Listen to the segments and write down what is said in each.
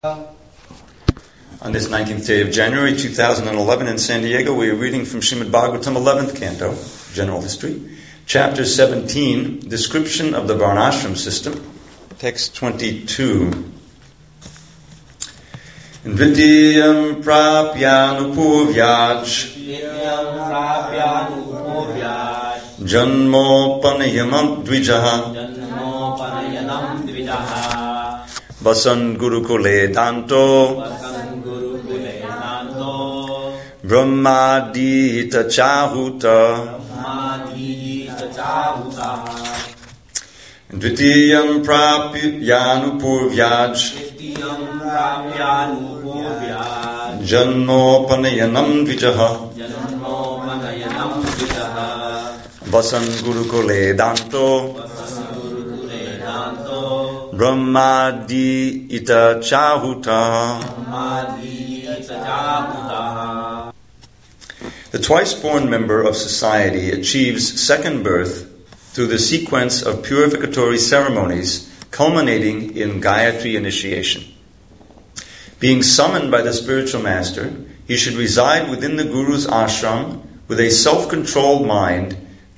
On this 19th day of January 2011 in San Diego, we are reading from Srimad Bhagavatam 11th Canto, General History, Chapter 17, Description of the Varnashram System, Text 22. Dvitiyam prapyanupurvyaj Janmopanayamam dvijaha Vasan Gurukule Danto Brahmadita Chahuta Dvitiyam Prapyanupurvyaj Janmopanayanam Dvijaha Vasan Gurukule Danto Brahmadi ita chahuta. The twice-born member of society achieves second birth through the sequence of purificatory ceremonies culminating in Gayatri initiation. Being summoned by the spiritual master, he should reside within the Guru's ashram with a self-controlled mind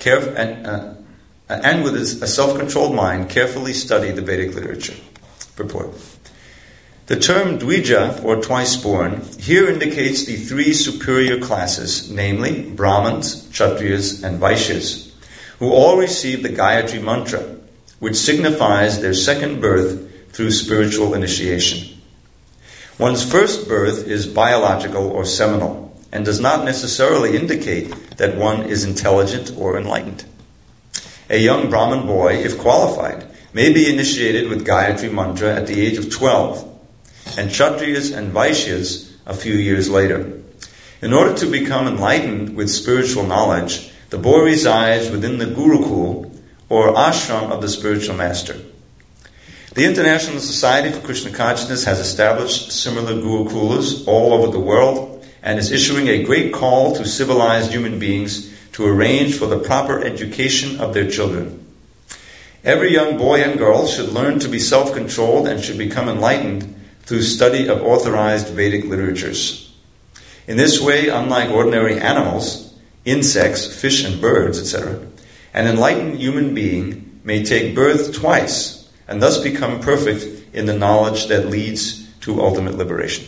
and with a self-controlled mind, carefully study the Vedic literature. Purport. The term Dvija, or twice-born, here indicates the three superior classes, namely Brahmins, Kshatriyas, and Vaishyas, who all receive the Gayatri mantra, which signifies their second birth through spiritual initiation. One's first birth is biological or seminal, and does not necessarily indicate that one is intelligent or enlightened. A young Brahmin boy, if qualified, may be initiated with Gayatri Mantra at the age of 12, and Kshatriyas and Vaishyas a few years later. In order to become enlightened with spiritual knowledge, the boy resides within the Gurukul, or ashram of the spiritual master. The International Society for Krishna Consciousness has established similar Gurukulas all over the world, and is issuing a great call to civilized human beings to arrange for the proper education of their children. Every young boy and girl should learn to be self-controlled and should become enlightened through study of authorized Vedic literatures. In this way, unlike ordinary animals, insects, fish and birds, etc., an enlightened human being may take birth twice and thus become perfect in the knowledge that leads to ultimate liberation.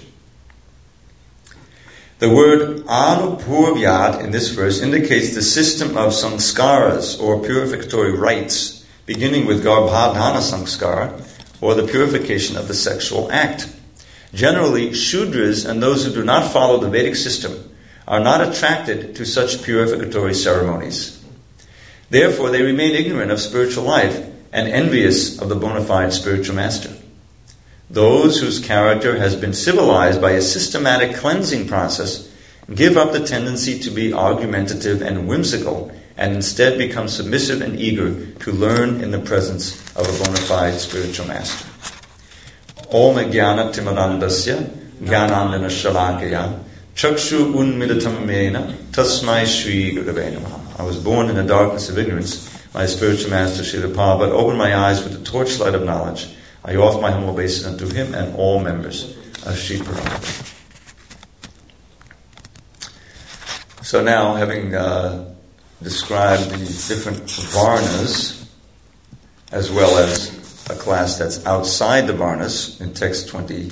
The word Anupurvyat in this verse indicates the system of sanskaras, or purificatory rites, beginning with Garbhadhana Sanskara, or the purification of the sexual act. Generally, Shudras and those who do not follow the Vedic system are not attracted to such purificatory ceremonies. Therefore, they remain ignorant of spiritual life and envious of the bona fide spiritual master. Those whose character has been civilized by a systematic cleansing process give up the tendency to be argumentative and whimsical, and instead become submissive and eager to learn in the presence of a bona fide spiritual master. Om Jnana Timarandasya Jnanandana Shalakaya Chakshu Unmidatam Mena Tasmai Shri Gurave Namaha. I was born in the darkness of ignorance. My spiritual master Srila Prabhupada opened my eyes with the torchlight of knowledge. I offer my humble obeisance unto him and all members of Sri Paramahansa. So now, having described the different varnas, as well as a class that's outside the varnas in text 20,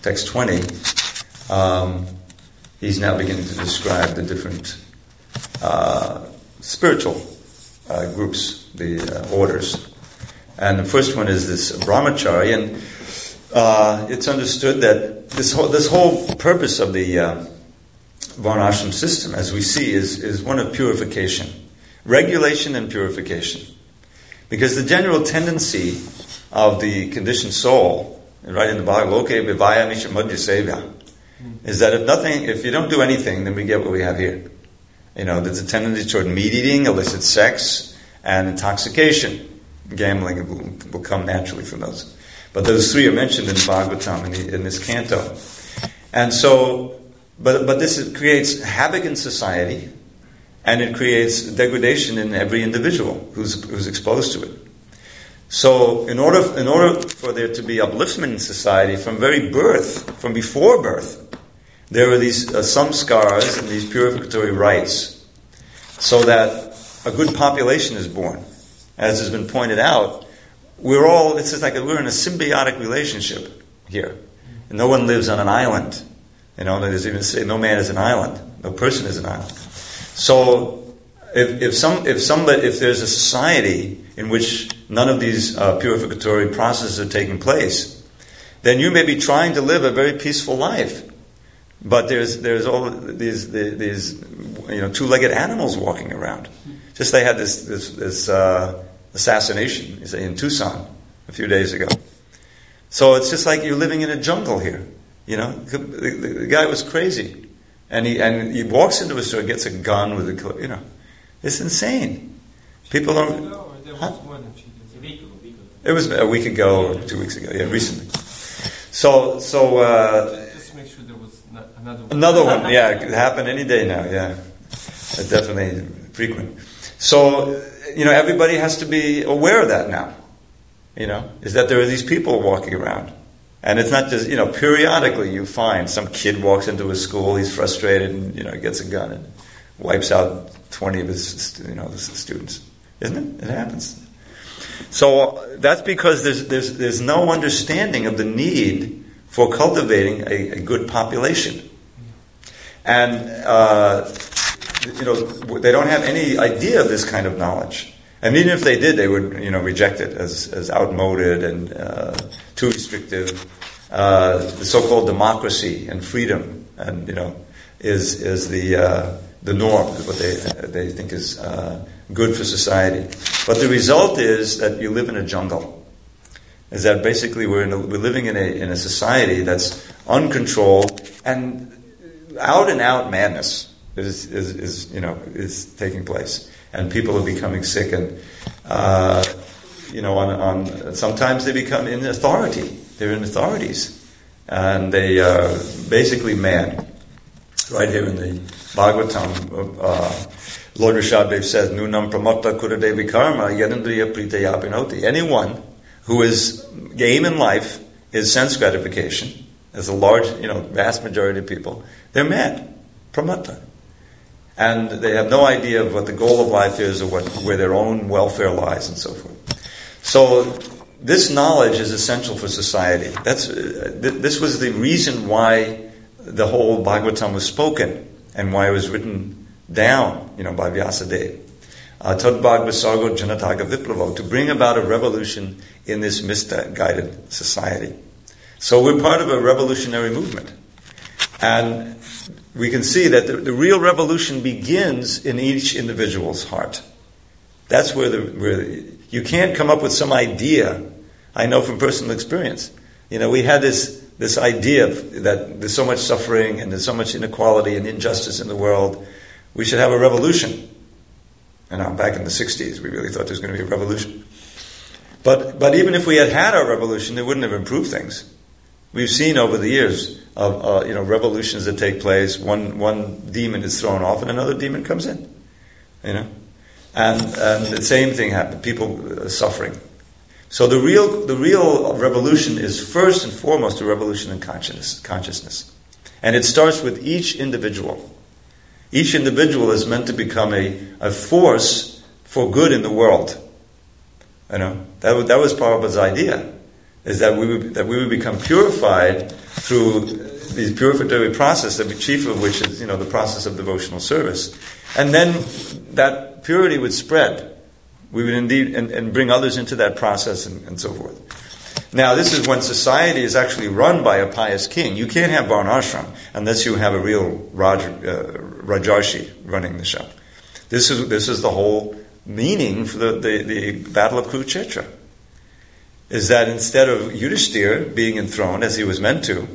he's now beginning to describe the different spiritual groups, the orders. And the first one is this brahmachari, and it's understood that this whole purpose of the varnashram system, as we see, is one of purification, regulation and purification. Because the general tendency of the conditioned soul, right in the Bhagavad Gita, vivaya misha madhya sevya, is that if you don't do anything, then we get what we have here. There's a tendency toward meat eating, illicit sex, and intoxication. Gambling will come naturally from those. But those three are mentioned in Bhagavatam in this canto. And so, but this creates havoc in society, and it creates degradation in every individual who's exposed to it. So in order for there to be upliftment in society from very birth, from before birth, there were these samskars and these purificatory rites, so that a good population is born. As has been pointed out, it's just like we're in a symbiotic relationship here. And no one lives on an island. There's even say no man is an island, no person is an island. So if there's a society in which none of these purificatory processes are taking place, then you may be trying to live a very peaceful life, but there's all these two-legged animals walking around. Just they had this assassination, in Tucson a few days ago. So it's just like you're living in a jungle here. The guy was crazy, and he walks into a store, gets a gun with a, it's insane. People don't. It was a week ago or 2 weeks ago, recently. So just make sure there was another one. Yeah, it could happen any day now. Yeah, definitely frequent. So everybody has to be aware of that now. Is that there are these people walking around, and it's not just periodically you find some kid walks into a school, he's frustrated, and gets a gun and wipes out 20 of his students, isn't it? It happens. So that's because there's no understanding of the need for cultivating a good population, and they don't have any idea of this kind of knowledge. And even if they did, they would reject it as outmoded and too restrictive. The so-called democracy and freedom, and is the norm, what they think is good for society. But the result is that you live in a jungle. Is that basically we're living in a society that's uncontrolled, and out madness is taking place, and people are becoming sick, and sometimes they become in authority. They're in authorities, and they are basically mad. Right here in the Bhagavatam, Lord Rishabdev says, Nunam pramatta kuradevi karma yadindriya pritaya pinoti. Anyone who is aim in life is sense gratification, as a large, vast majority of people, they're mad, pramatta. And they have no idea of what the goal of life is, or where their own welfare lies, and so forth. So this knowledge is essential for society. This was the reason why the whole Bhagavatam was spoken, and why it was written down, by Vyasadeva. Tad Bhagavasargo Janataga Viplavo, to bring about a revolution in this misguided society. So we're part of a revolutionary movement. And we can see that the real revolution begins in each individual's heart. That's where you can't come up with some idea. I know from personal experience. We had this idea that there's so much suffering and there's so much inequality and injustice in the world. We should have a revolution. And back in the 60s, we really thought there was going to be a revolution. But even if we had our revolution, it wouldn't have improved things. We've seen over the years of revolutions that take place. One demon is thrown off, and another demon comes in. And the same thing happened. People suffering. So the real revolution is first and foremost a revolution in consciousness, and it starts with each individual. Each individual is meant to become a force for good in the world. That was Prabhupada's idea, is that we would become purified through these purificatory process, the chief of which is the process of devotional service, and then that purity would spread. We would indeed and bring others into that process and so forth. Now, this is when society is actually run by a pious king. You can't have Varnashram unless you have a real Rajarshi running the show. This is the whole meaning for the Battle of Kurukshetra. Is that instead of Yudhishthira being enthroned as he was meant to,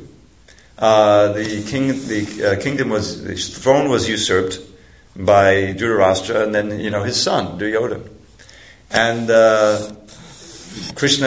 the throne was usurped by Dhritarashtra and then his son Duryodhana. And Krishna,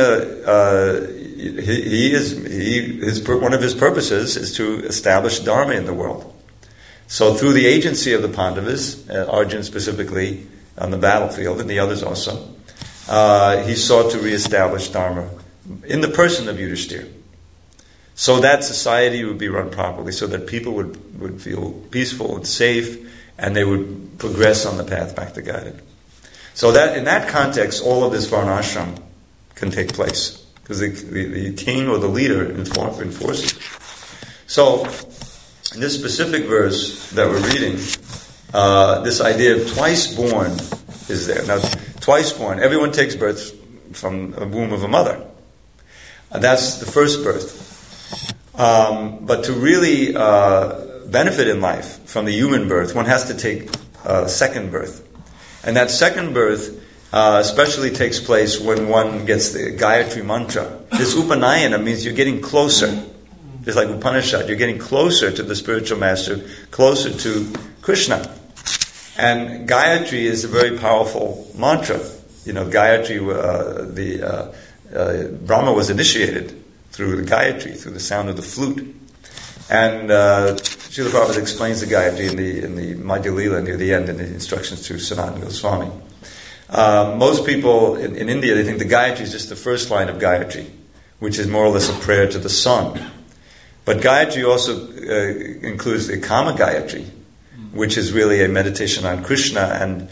one of his purposes is to establish Dharma in the world. So through the agency of the Pandavas, Arjuna specifically on the battlefield, and the others also, he sought to reestablish Dharma in the person of Yudhishthira, so that society would be run properly, so that people would feel peaceful and safe, and they would progress on the path back to Godhead. So that in that context, all of this varnashram can take place, because the king or the leader enforces it. So, in this specific verse that we're reading, this idea of twice born is there. Now, twice born, everyone takes birth from a womb of a mother. That's the first birth. But to really benefit in life from the human birth, one has to take a second birth. And that second birth especially takes place when one gets the Gayatri mantra. This Upanayana means you're getting closer. Just like Upanishad, you're getting closer to the spiritual master, closer to Krishna. And Gayatri is a very powerful mantra. Gayatri, Brahma was initiated through the Gayatri, through the sound of the flute. And Srila Prabhupada explains the Gayatri in the Madhya Lila near the end, in the instructions to Sanatana Goswami. Most people in India, they think the Gayatri is just the first line of Gayatri, which is more or less a prayer to the sun. But Gayatri also includes the Kama Gayatri, which is really a meditation on Krishna and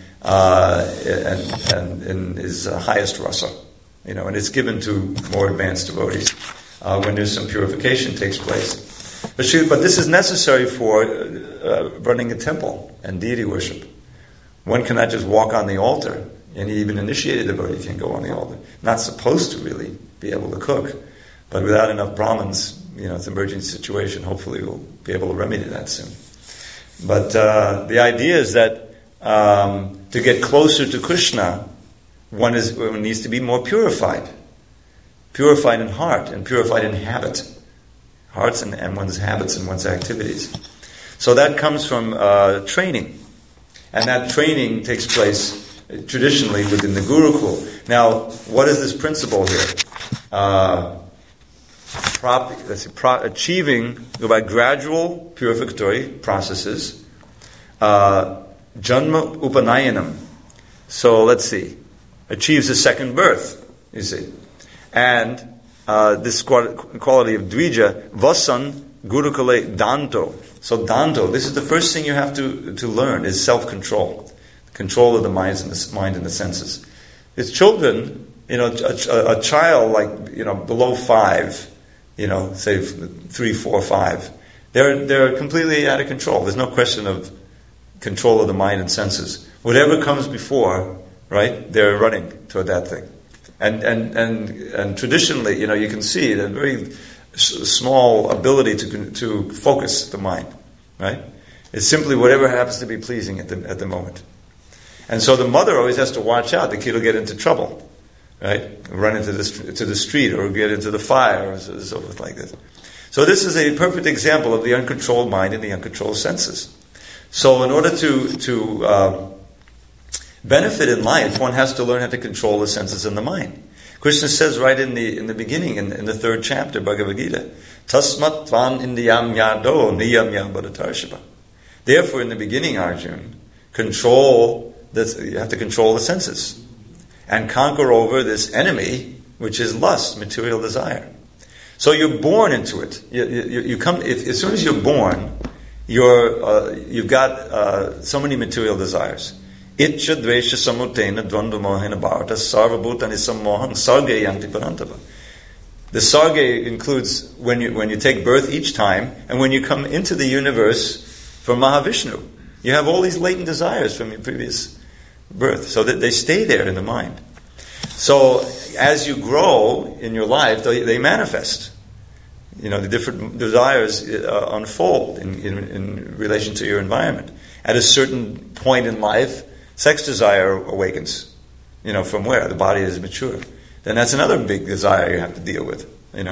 in his highest rasa, and it's given to more advanced devotees when there's some purification takes place. But this is necessary for running a temple and deity worship. One cannot just walk on the altar. And even initiated devotee can go on the altar. Not supposed to really be able to cook, but without enough Brahmins, it's an emergency situation. Hopefully we'll be able to remedy that soon. But the idea is that to get closer to Krishna, one needs to be more purified. Purified in heart and purified in habit. Hearts and one's habits and one's activities. So that comes from training. And that training takes place traditionally within the Gurukul. Now, what is this principle here? Achieving by gradual purificatory processes, Janma Upanayanam. So let's see, achieves a second birth, you see. And this quality of Dvija, Vasan Gurukule Danto. So Danto, this is the first thing you have to learn, is self-control. Control of the mind and the senses. It's children, a child below 5, say 3, 4, 5, they're completely out of control. There's no question of control of the mind and senses. Whatever comes before, right, they're running toward that thing. And traditionally, you can see the very small ability to focus the mind, right? It's simply whatever happens to be pleasing at the moment. And so the mother always has to watch out. The kid will get into trouble, right? Run into the street or get into the fire or so forth like this. So this is a perfect example of the uncontrolled mind and the uncontrolled senses. So in order to benefit in life, one has to learn how to control the senses and the mind. Krishna says right in the beginning, in the 3rd chapter, Bhagavad Gita, Tasmat Tvan Indiyam Yado Niyam Yambadatarshava. Therefore, in the beginning, Arjun, you have to control the senses and conquer over this enemy, which is lust, material desire. So you're born into it. You come as soon as you're born, you've got so many material desires. Itcha dvesha samutena dvandva mohena bharata sarvabhutani sammohan sarge yanti parantava. The sarge includes when you take birth each time, and when you come into the universe from Mahavishnu. You have all these latent desires from your previous birth, so that they stay there in the mind. So as you grow in your life, they manifest. The different desires unfold in relation to your environment. At a certain point in life, sex desire awakens. From where? The body is mature. Then that's another big desire you have to deal with.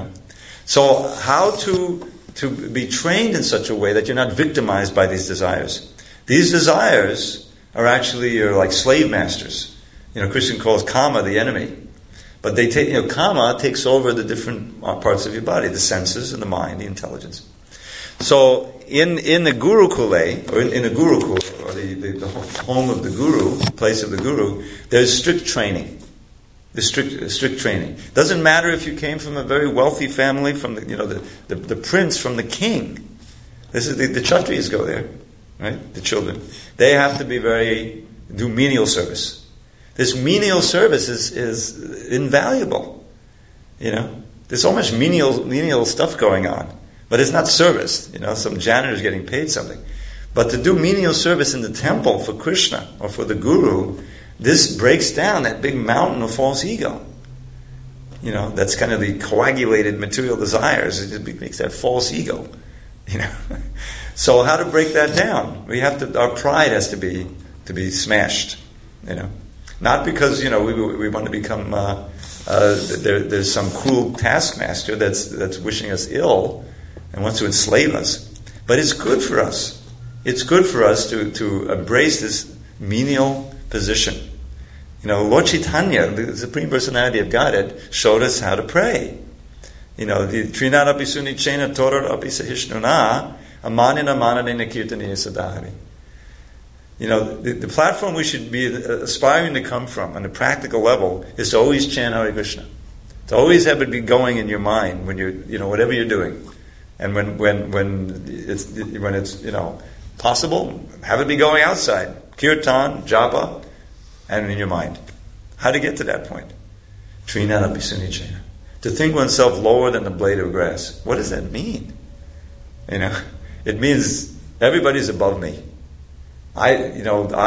So how to be trained in such a way that you're not victimized by these desires. These desires are actually like slave masters. Krishna calls Kama the enemy. But they take, Kama takes over the different parts of your body, the senses and the mind, the intelligence. So in the Gurukule, or in the Gurukul, or the home of the Guru, place of the Guru, there's strict training. The strict training. Doesn't matter if you came from a very wealthy family, from the prince, from the king. This is the Kshatriyas go there, right? The children. They have to be do menial service. This menial service is invaluable. There's so much menial stuff going on, but it's not service. Some janitor's getting paid something. But to do menial service in the temple for Krishna or for the Guru, this breaks down that big mountain of false ego. That's kind of the coagulated material desires. It makes that false ego. So how to break that down? Our pride has to be smashed. Not because we want to become there's some cruel taskmaster that's wishing us ill and wants to enslave us. But it's good for us. It's good for us to embrace this menial position. Lord Chaitanya, the Supreme Personality of Godhead, showed us how to pray. The Trinad api sunichena torar api sahishnuna amanina mananena kirtanina sadhari. The platform we should be aspiring to come from on a practical level is to always chant Hare Krishna. To always have it be going in your mind when you're, whatever you're doing. And when it's possible, have it be going outside. Kirtan, japa, and in your mind. How to get to that point? Trinad api sunichena. To think oneself lower than the blade of grass. What does that mean? It means everybody's above me. I'm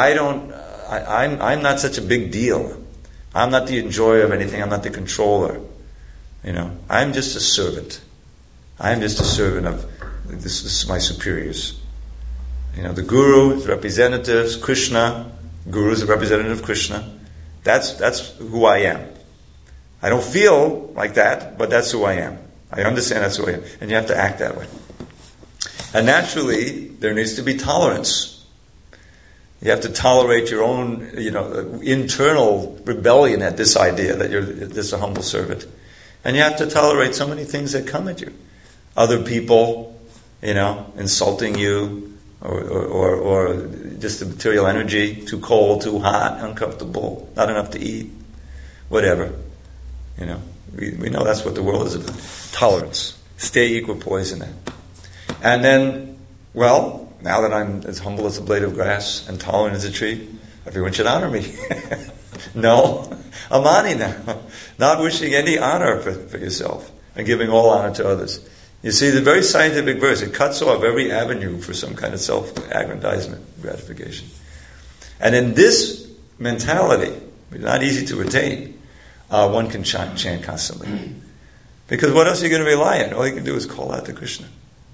not such a big deal. I'm not the enjoyer of anything. I'm not the controller. I'm just a servant. I'm just a servant of this is my superiors. The Guru is representatives, Krishna. Guru is a representative of Krishna. That's who I am. I don't feel like that, but that's who I am. I understand that's who I am. And you have to act that way. And naturally, there needs to be tolerance. You have to tolerate your own, internal rebellion at this idea that you're just a humble servant. And you have to tolerate so many things that come at you. Other people, insulting you, or just the material energy, too cold, too hot, uncomfortable, not enough to eat, whatever. We know that's what the world is about. Tolerance. Stay equipoise in that. And then, now that I'm as humble as a blade of grass and tolerant as a tree, everyone should honor me. No, amani now. Not wishing any honor for yourself and giving all honor to others. You see, the very scientific verse, it cuts off every avenue for some kind of self-aggrandizement, gratification. And in this mentality, it's not easy to attain, one can chant constantly. Because what else are you going to rely on? All you can do is call out to Krishna.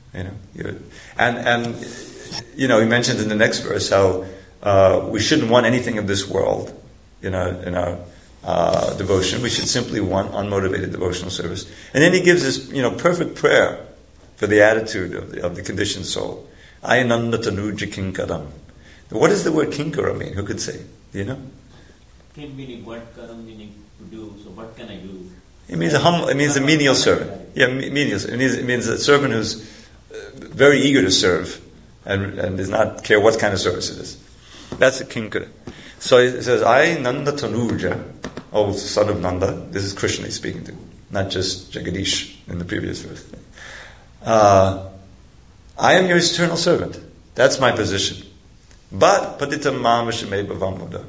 He mentioned in the next verse how we shouldn't want anything of this world in our devotion. We should simply want unmotivated devotional service. And then he gives this, perfect prayer for the attitude of the conditioned soul. Ayananda tanuja kinkaram. What does the word kinkara mean? Who could say? Do you know? Kin meaning what, karam meaning to do. So what can I do? It means it means a menial servant. Yeah, menial. It means a servant who's very eager to serve and does not care what kind of service it is. That's a kinkara. So it says, I Nanda Tanuja, O son of Nanda. This is Krishna he's speaking to, not just Jagadish in the previous verse. I am your eternal servant. That's my position. But Patitam Mamashame Bhavamoda.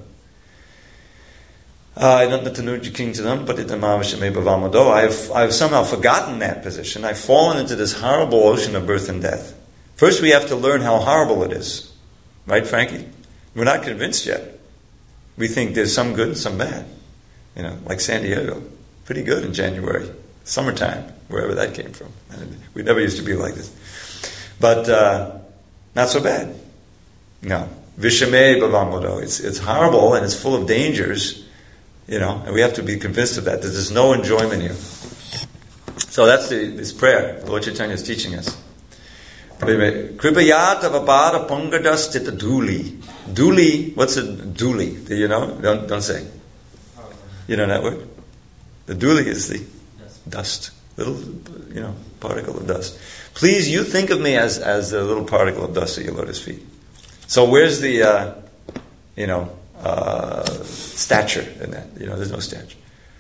Nanda Tanuja King to them, Patitam Mamashame Bhavamodo. I've somehow forgotten that position. I've fallen into this horrible ocean of birth and death. First we have to learn how horrible it is. Right, Frankie? We're not convinced yet. We think there's some good and some bad. Like San Diego. Pretty good in January. Summertime, wherever that came from. We never used to be like this. But not so bad. No. Vishame Bhavamodo. It's horrible and it's full of dangers. And we have to be convinced of that. There's no enjoyment here. So that's this prayer Lord Chaitanya is teaching us. Kripayat avabhara pungadas tita dhuli. Dhuli, what's a dhuli? Do you know? Don't say. You know that word? The dhuli is the dust. Little, particle of dust. Please, you think of me as a little particle of dust at your lotus feet. So where's the, stature in that? There's no stature.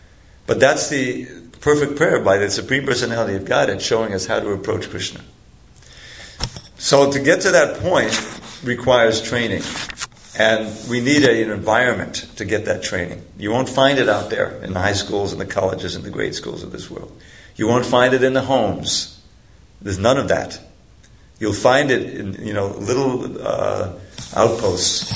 But that's the perfect prayer by the Supreme Personality of Godhead showing us how to approach Krishna. So to get to that point requires training. And we need an environment to get that training. You won't find it out there in the high schools and the colleges and the grade schools of this world. You won't find it in the homes. There's none of that. You'll find it in little outposts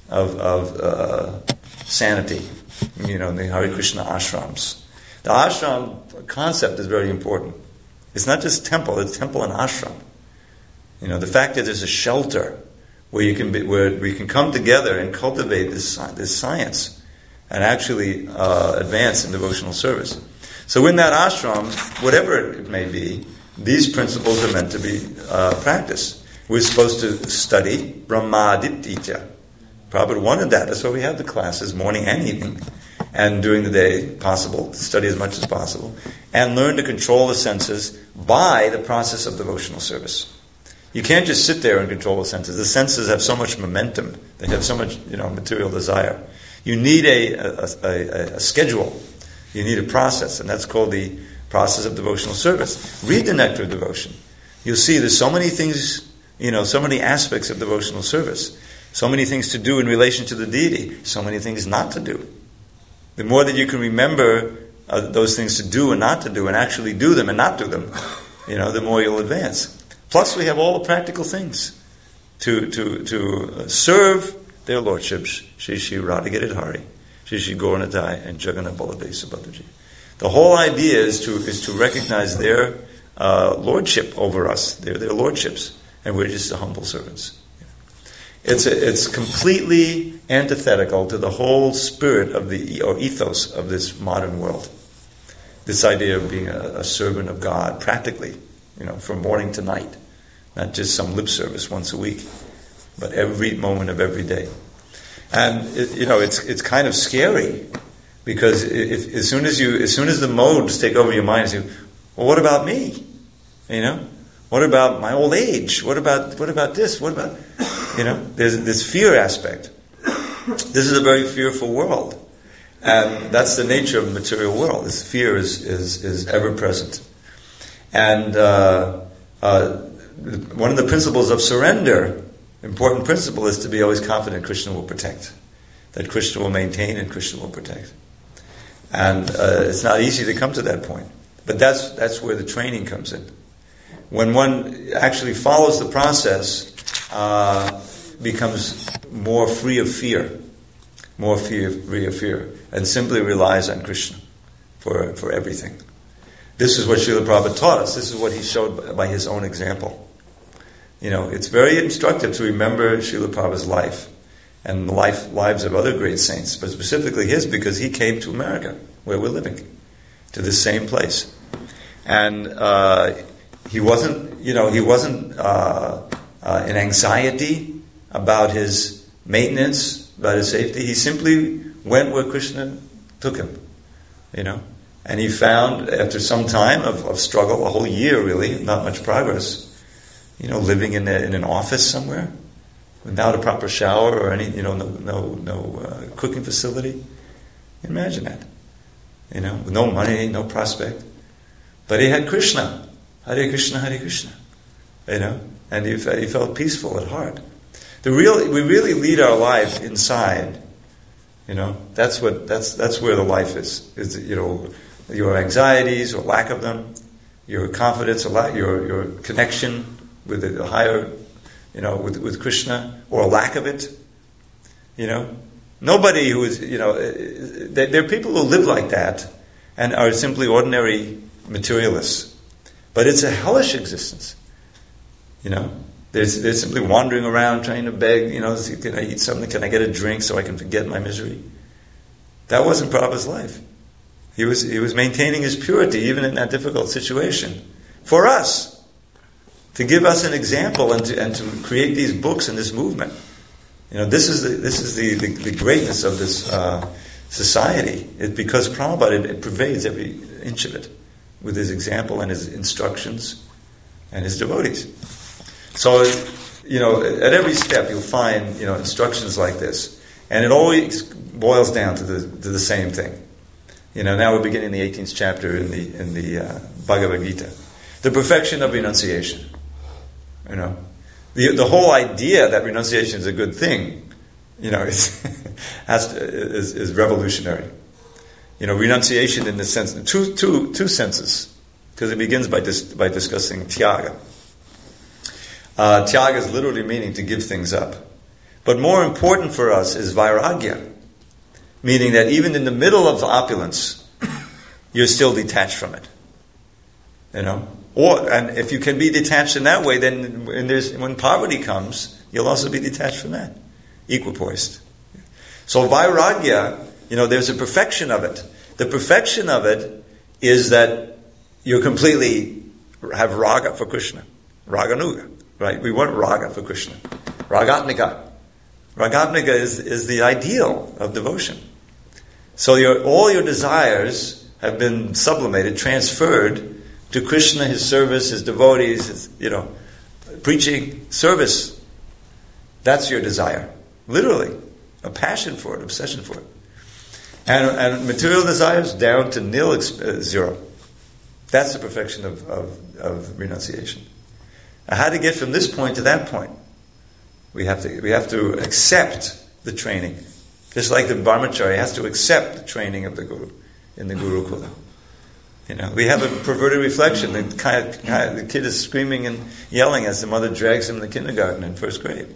of sanity. In the Hare Krishna ashrams. The ashram concept is very important. It's not just temple; it's temple and ashram. The fact that there's a shelter where we can come together and cultivate this science and actually advance in devotional service. So in that ashram, whatever it may be, these principles are meant to be practiced. We're supposed to study Brahmadiptya. Prabhupada wanted that. That's why we have the classes morning and evening, and during the day, possible, to study as much as possible, and learn to control the senses by the process of devotional service. You can't just sit there and control the senses. The senses have so much momentum. They have so much, material desire. You need a schedule. You need a process, and that's called the process of devotional service. Read the Nectar of Devotion. You'll see there's so many things, so many aspects of devotional service. So many things to do in relation to the deity. So many things not to do. The more that you can remember those things to do and not to do, and actually do them and not do them, the more you'll advance. Plus, we have all the practical things to serve their lordships, Shri Shri Radha Hari, Shri Shri Gauranatai, and Jagannath Baladev Subhadra. The whole idea is to recognize their lordship over us, their lordships, and we're just the humble servants. It's completely antithetical to the whole spirit of or ethos of this modern world. This idea of being a servant of God, practically, from morning to night. Not just some lip service once a week, but every moment of every day. And it's kind of scary, because as soon as the modes take over your mind, you say, well, what about me? What about my old age? What about this? What about there's this fear aspect. This is a very fearful world, and that's the nature of the material world. This fear is ever present, and one of the principles of surrender, important principle, is to be always confident Krishna will protect, that Krishna will maintain and Krishna will protect, and it's not easy to come to that point, but that's where the training comes in. When one actually follows the process, becomes more free of fear, and simply relies on Krishna for everything. This is what Srila Prabhupada taught us. This is what he showed by his own example. It's very instructive to remember Srila Prabhupada's life and the lives of other great saints, but specifically his, because he came to America, where we're living, to this same place. And he wasn't in anxiety about his maintenance, about his safety. He simply went where Krishna took him, And he found, after some time of struggle, a whole year really, not much progress, living in an office somewhere, without a proper shower or any, no cooking facility. Imagine that, with no money, no prospect. But he had Krishna, Hare Krishna, Hare Krishna, and he felt peaceful at heart. We really lead our life inside. That's where the life is. Your anxieties or lack of them, your confidence or your connection with the higher, with Krishna, or a lack of it. Nobody who is, there are people who live like that and are simply ordinary materialists. But it's a hellish existence. They're simply wandering around trying to beg, can I eat something? Can I get a drink so I can forget my misery? That wasn't Prabhupada's life. He was maintaining his purity even in that difficult situation. For us, to give us an example and to create these books and this movement. This is the greatness of this society. Because Prabhupada, it pervades every inch of it with his example and his instructions and his devotees. So, at every step you'll find, instructions like this. And it always boils down to the same thing. Now we're beginning the 18th chapter in the Bhagavad Gita. The perfection of renunciation. The whole idea that renunciation is a good thing, is revolutionary. Renunciation in the sense, two senses, because it begins by discussing tyaga. Tyaga is literally meaning to give things up. But more important for us is vairagya, meaning that even in the middle of opulence, you're still detached from it. And if you can be detached in that way, then when poverty comes, you'll also be detached from that, equipoised. So vairagya, there's a perfection of it. The perfection of it is that you completely have raga for Krishna, raganuga, right? We want raga for Krishna, ragatmika. Ragatmika is the ideal of devotion. So all your desires have been sublimated, transferred to Krishna, his service, his devotees, his, preaching, service. That's your desire. Literally. A passion for it, obsession for it. And material desires down to nil, zero. That's the perfection of renunciation. Now, how to get from this point to that point? We have to accept the training. Just like the brahmachari has to accept the training of the guru in the Gurukula. We have a perverted reflection. The kid is screaming and yelling as the mother drags him to kindergarten in first grade.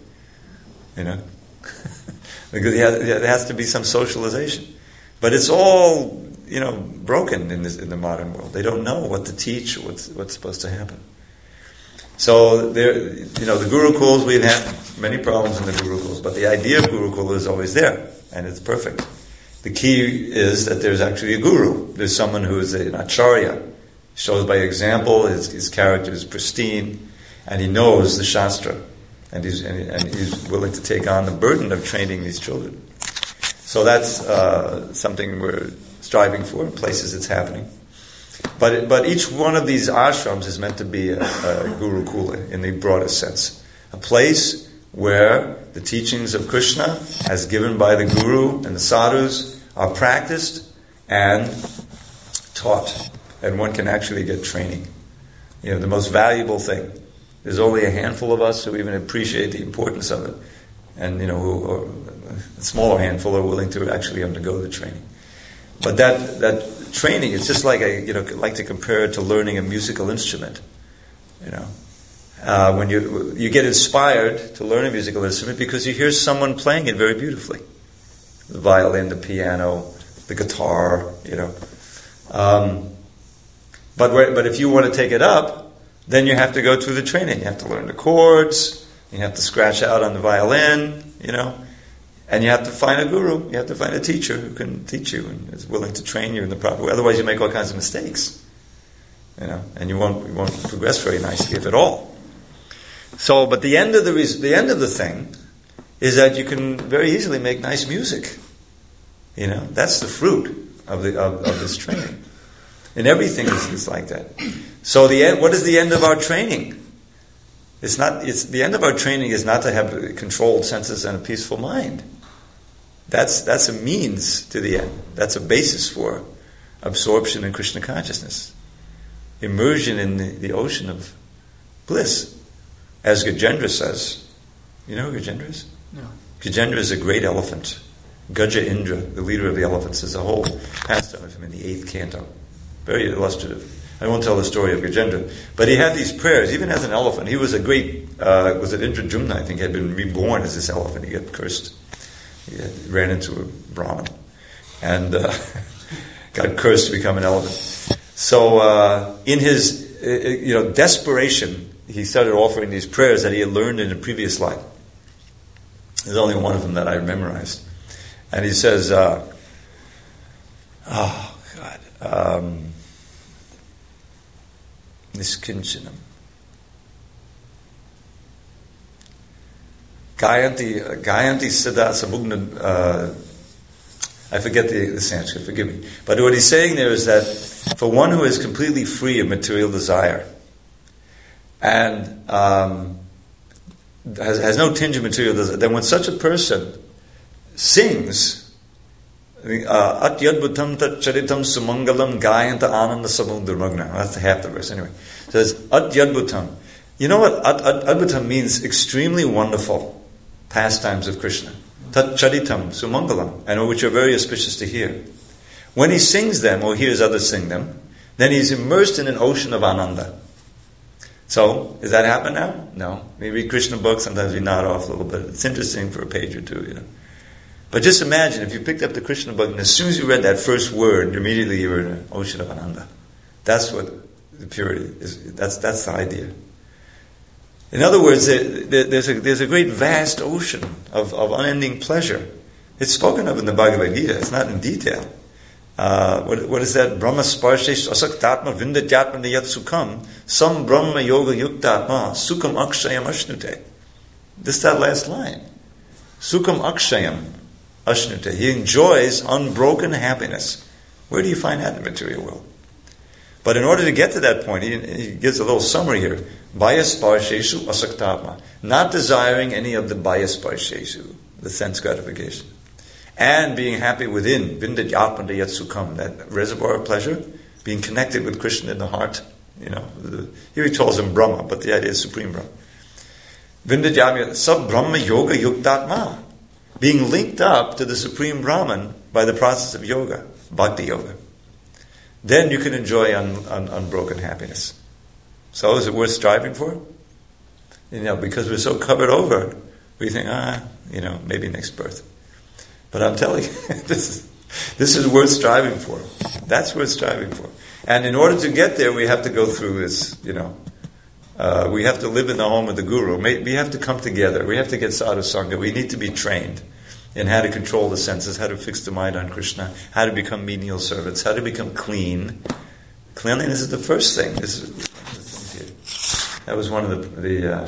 Because there has to be some socialization. But it's all, broken in the modern world. They don't know what to teach, what's supposed to happen. So the Gurukuls, we've had many problems in the Gurukuls, but the idea of Gurukula is always there, and it's perfect. The key is that there's actually a guru. There's someone who is an acharya, shows by example, his character is pristine, and he knows the Shastra, and he's willing to take on the burden of training these children. So that's something we're striving for in places it's happening. But each one of these ashrams is meant to be a Gurukula in the broadest sense. A place where the teachings of Krishna, as given by the Guru and the sadhus, are practiced and taught. And one can actually get training. The most valuable thing. There's only a handful of us who even appreciate the importance of it. And, a smaller handful are willing to actually undergo the training. But that training, it's just like like to compare it to learning a musical instrument. When you get inspired to learn a musical instrument because you hear someone playing it very beautifully. The violin, the piano, the guitar, But if you want to take it up, then you have to go through the training. You have to learn the chords. You have to scratch out on the violin, And you have to find a guru. You have to find a teacher who can teach you and is willing to train you in the proper way. Otherwise, you make all kinds of mistakes, and you won't progress very nicely, if at all. So, but the end of the thing is that you can very easily make nice music. That's the fruit of this training, and everything is like that. So what is the end of our training? The end of our training is not to have controlled senses and a peaceful mind. That's a means to the end. That's a basis for absorption in Krishna consciousness. Immersion in the ocean of bliss. As Gajendra says. You know who Gajendra is? No. Gajendra is a great elephant. Gaja Indra, the leader of the elephants, is a whole pastime of him in the 8th canto. Very illustrative. I won't tell the story of Gajendra. But he had these prayers, even as an elephant. He was a great, was it Indrajumna, I think, had been reborn as this elephant. He got cursed. He ran into a Brahmin. And got cursed to become an elephant. So in his, desperation, he started offering these prayers that he had learned in a previous life. There's only one of them that I memorized. And he says, Niskinchanam. Gayanti Siddha Samugna. I forget the Sanskrit, forgive me. But what he's saying there is that for one who is completely free of material desire and has no tinge of material desire, then when such a person sings At yadbhutam tat charitam sumangalam gayanta ananda samudramagna. That's half the verse anyway. It says, at yadbhutam. You know what adbhutam means? Extremely wonderful pastimes of Krishna. Tat charitam sumangalam. And which are very auspicious to hear. When he sings them or hears others sing them, then he's immersed in an ocean of ananda. So, does that happen now? No. We read Krishna books, sometimes we nod off a little bit. It's interesting for a page or two, But just imagine if you picked up the Krishna book and as soon as you read that first word, immediately you were in an ocean of ananda. That's what the purity is. That's the idea. In other words, there's a great vast ocean of unending pleasure. It's spoken of in the Bhagavad Gita. It's not in detail. What is that? Brahma sparshesh asaktatma vindatyatma niyat sukham sam brahma yoga yuktatma sukham akshayam ashnute. This is that last line. Sukham akshayam ashnute. He enjoys unbroken happiness. Where do you find that in the material world? But in order to get to that point, he gives a little summary here. Bayasparsheshu asaktatma. Not desiring any of the bayasparsheshu, the sense gratification. And being happy within, vindadyatma yatsukam, that reservoir of pleasure, being connected with Krishna in the heart. Here he calls him Brahma, but the idea is Supreme Brahma. Vindadyatma, sab Brahma yoga yuktatma. Being linked up to the Supreme Brahman by the process of yoga, bhakti yoga. Then you can enjoy unbroken happiness. So is it worth striving for? Because we're so covered over, we think, maybe next birth. But I'm telling you, this is worth striving for. That's worth striving for. And in order to get there, we have to go through this, we have to live in the home of the Guru. We have to come together. We have to get sadhu sangha. We need to be trained in how to control the senses, how to fix the mind on Krishna, how to become menial servants, how to become clean. Cleanliness is the first thing. That was one of the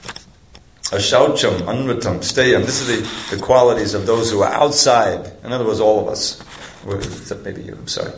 Ashaucham, Anvatam, Steyam. This is the qualities of those who are outside. In other words, all of us. Except maybe you, I'm sorry.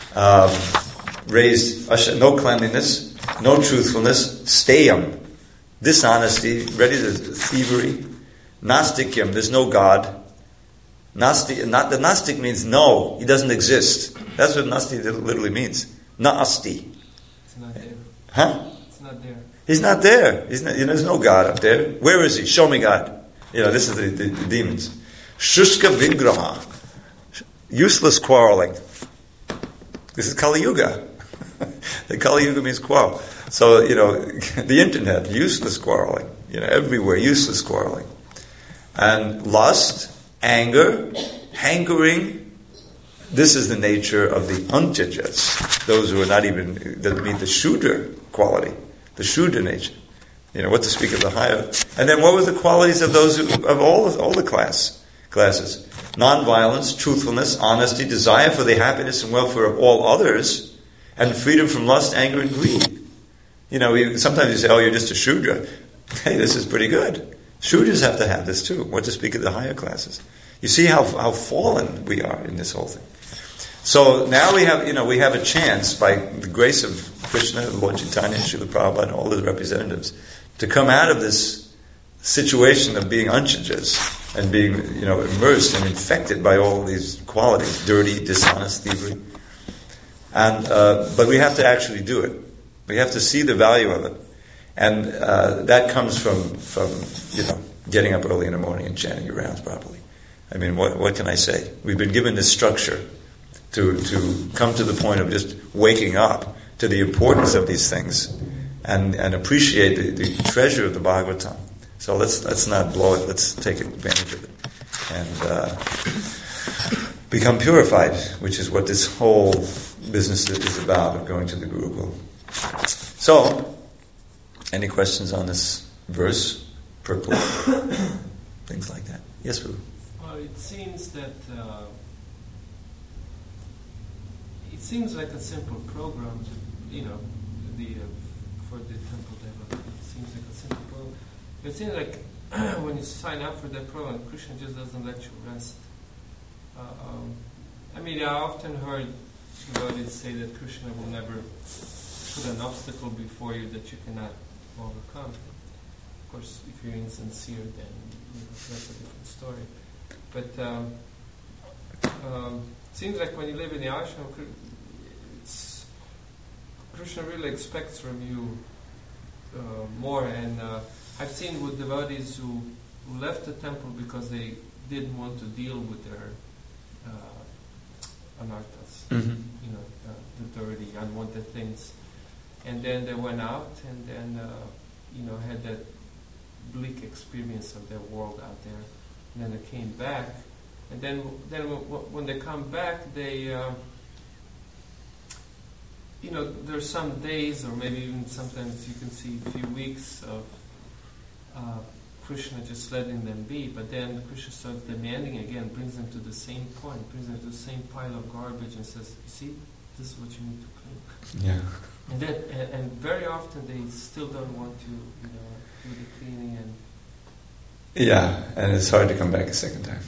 Raised, no cleanliness, no truthfulness, Steyam, dishonesty, ready to thievery, Nastikyam, there's no God. The Nastik means no, he doesn't exist. That's what Nasti literally means. Naasti. It's not there. Huh? It's not there. He's not there. There's no God up there. Where is he? Show me God. This is the demons. Shushka Vigraha. Useless quarreling. This is Kali Yuga. The Kali Yuga means quarrel. So, the internet, useless quarreling. Everywhere, useless quarreling. And lust, anger, hankering. This is the nature of the Antyajas. Those who are not even, that mean the Shudra quality. The Shudra nature. What to speak of the higher. And then what were the qualities of those of all the classes? Non-violence, truthfulness, honesty, desire for the happiness and welfare of all others, and freedom from lust, anger, and greed. Sometimes you say, oh, you're just a Shudra. Hey, this is pretty good. Shudras have to have this too. What to speak of the higher classes. You see how fallen we are in this whole thing. So now we have a chance, by the grace of Krishna, Lord Chaitanya, Srila Prabhupada, and all his representatives, to come out of this situation of being Anchajas and being, immersed and infected by all these qualities, dirty, dishonest, thievery. And but we have to actually do it. We have to see the value of it, and that comes from getting up early in the morning and chanting your rounds properly. I mean, what can I say? We've been given this structure to come to the point of just waking up to the importance of these things and appreciate the treasure of the Bhagavatam. So let's not blow it. Let's take advantage of it and become purified, which is what this whole business is about, of going to the Gurukul. So, any questions on this verse, purport, things like that? Yes, Prabhu. Well, it seems that it seems like a simple program, for the temple development. It seems like a simple program. It seems like when you sign up for that program, Krishna just doesn't let you rest. I often heard devotees say that Krishna will never put an obstacle before you that you cannot overcome. Of course, if you're insincere, then that's a different story. But seems like when you live in the ashram, Krishna really expects from you more. And I've seen with devotees who left the temple because they didn't want to deal with their anarthas, the dirty, unwanted things. And then they went out and then, had that bleak experience of their world out there. And then they came back. And then when they come back, they, there's some days, or maybe even sometimes you can see a few weeks of Krishna just letting them be, but then Krishna starts demanding again, brings them to the same point, brings them to the same pile of garbage and says, you see, this is what you need to clean. Yeah. And very often they still don't want to, do the cleaning and... Yeah, and it's hard to come back a second time.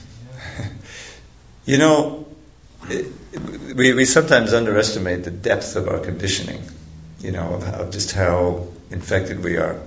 Yeah. We sometimes underestimate the depth of our conditioning, of just how infected we are.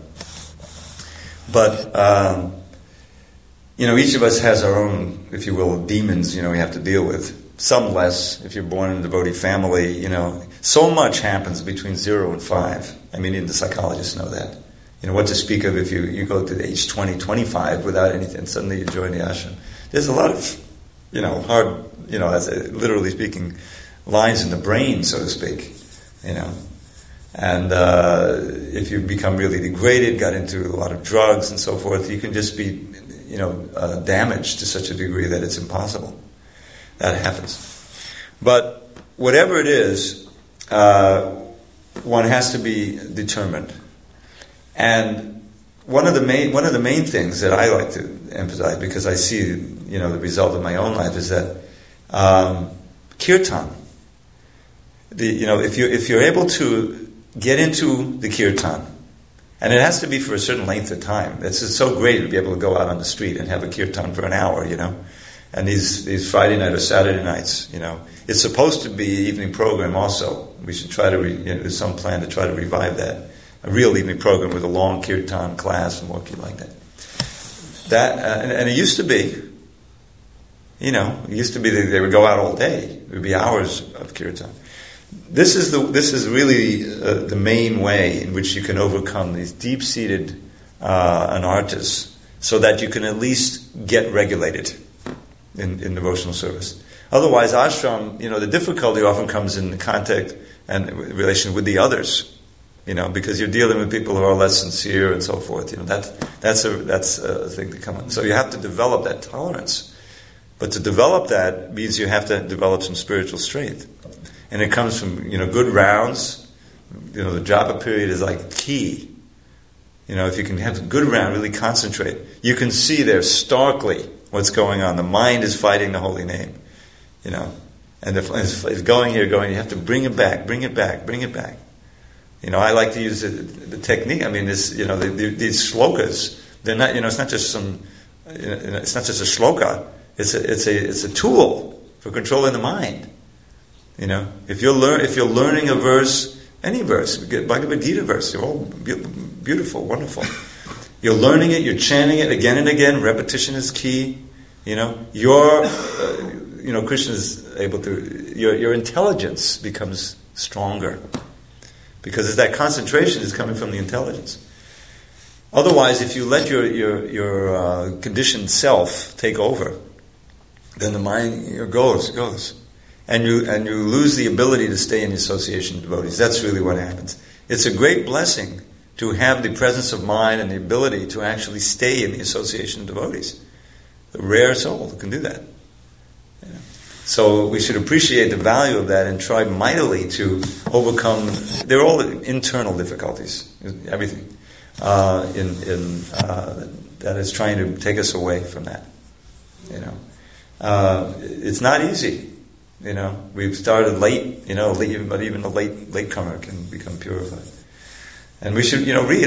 But, each of us has our own, if you will, demons, we have to deal with. Some less, if you're born in a devotee family, so much happens between 0 and 5. I mean, even the psychologists know that. What to speak of if you go to the age 20, 25 without anything, suddenly you join the ashram. There's a lot of, hard, as literally speaking, lines in the brain, so to speak, And if you become really degraded, got into a lot of drugs and so forth, you can just be, damaged to such a degree that it's impossible. That happens. But whatever it is, one has to be determined. And one of the main things that I like to emphasize, because I see, the result of my own life, is that kirtan. If you're able to get into the kirtan, and it has to be for a certain length of time. It's so great to be able to go out on the street and have a kirtan for an hour, And these Friday night or Saturday nights, it's supposed to be evening program also. We should try to, there's some plan to try to revive that. A real evening program with a long kirtan class and working like that. And it used to be, they would go out all day. It would be hours of kirtan. This is really the main way in which you can overcome these deep-seated anarthas, so that you can at least get regulated in devotional service. Otherwise, ashram, the difficulty often comes in the contact and relation with the others, because you're dealing with people who are less sincere and so forth. That's a thing to come in. So you have to develop that tolerance. But to develop that means you have to develop some spiritual strength. And it comes from, good rounds. The japa period is like key. If you can have a good round, really concentrate, you can see there starkly what's going on. The mind is fighting the holy name, and it's going here, you have to bring it back. I like to use the technique. I mean, these shlokas, they're not, it's not just it's not just a shloka. It's a tool for controlling the mind. If you're learning a verse, any verse, Bhagavad Gita verse, they're all beautiful, wonderful. You're learning it, you're chanting it again and again. Repetition is key. Krishna is able to. Your intelligence becomes stronger because that concentration is coming from the intelligence. Otherwise, if you let your conditioned self take over, then the mind goes. And you lose the ability to stay in the association of devotees. That's really what happens. It's a great blessing to have the presence of mind and the ability to actually stay in the association of devotees. A rare soul who can do that. So we should appreciate the value of that and try mightily to overcome. They're all internal difficulties. Everything that is trying to take us away from that. It's not easy. We've started late, but even the latecomer can become purified. And we should, read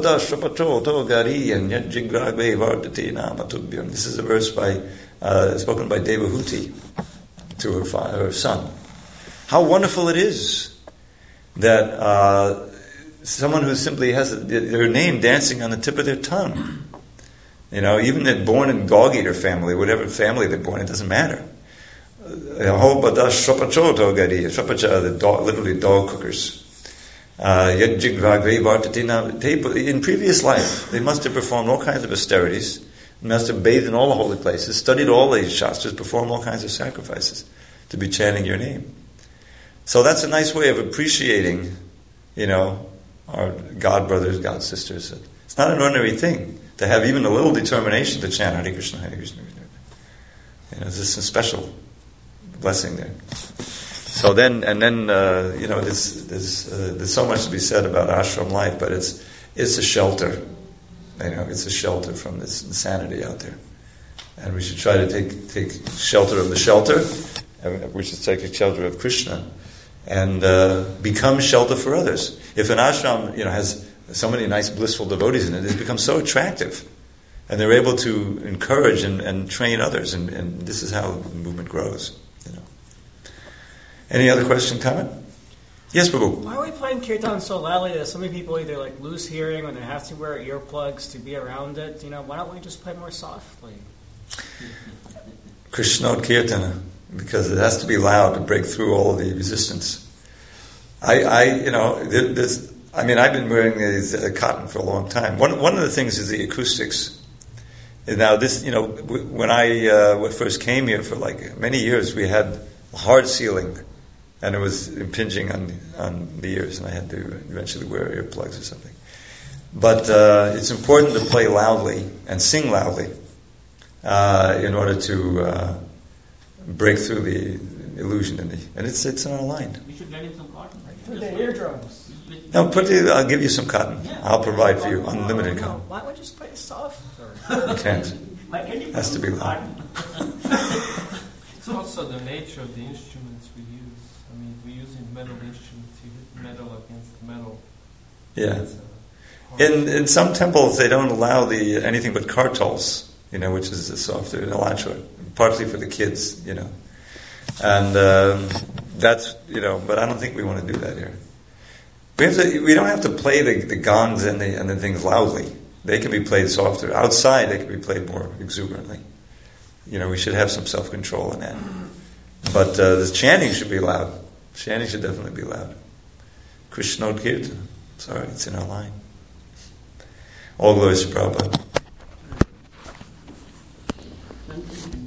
This is a verse spoken by Devahuti to her son. How wonderful it is that someone who simply has their name dancing on the tip of their tongue. Even they're born in dog-eater family, whatever family they're born in, it doesn't matter. Ahobada Shrapachoto Gadi. Shrapacha are literally dog cookers. In previous life, they must have performed all kinds of austerities, must have bathed in all the holy places, studied all the shastras, performed all kinds of sacrifices to be chanting your name. So that's a nice way of appreciating, our God brothers, God sisters. It's not an ordinary thing to have even a little determination to chant Hare Krishna, Hare Krishna, Hare Krishna. There's some special blessing there. So then, there's so much to be said about ashram life, but it's a shelter. It's a shelter from this insanity out there, and we should try to take shelter of the shelter. We should take a shelter of Krishna, and become shelter for others. If an ashram, has so many nice blissful devotees in it, it becomes so attractive, and they're able to encourage and train others, and this is how the movement grows. Any other question, comment? Yes, Prabhu. Why are we playing kirtan so loudly that so many people either lose hearing or they have to wear earplugs to be around it? Why don't we just play more softly? Krishnod Kirtana, because it has to be loud to break through all of the resistance. I've been wearing these cotton for a long time. One of the things is the acoustics. Now this, when I first came here for many years, we had a hard ceiling. And it was impinging on the ears, and I had to eventually wear earplugs or something. But it's important to play loudly and sing loudly in order to break through the illusion and it's in our line. We should get him some cotton. For the eardrums. No, I'll give you some cotton. Yeah. I'll provide for you unlimited cotton. Why don't we just play soft? You can't. It Has to be loud. It's also the nature of the instruments we use. If we're using metal instruments, you hit metal against metal. Yeah. In some temples, they don't allow anything but kartals, which is the softer elachor, partly for the kids, And that's, but I don't think we want to do that here. We don't have to play the gongs and the things loudly. They can be played softer. Outside, they can be played more exuberantly. We should have some self-control in that. But the chanting should be loud. Chanting should definitely be loud. Krishnod Kirtan. Sorry, it's in our line. All glories to Prabhupada.